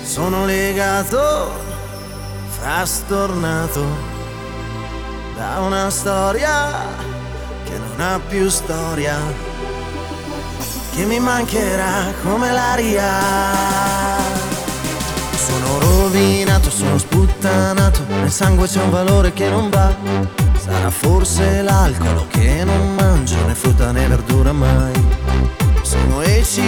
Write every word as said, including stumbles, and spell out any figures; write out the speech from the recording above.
Sono legato, frastornato da una storia che non ha più storia, che mi mancherà come l'aria. Sono rovinato, sono sputtanato, nel sangue c'è un valore che non va. Sarà forse l'alcol che non mangio né frutta né verdura mai. Sono ecci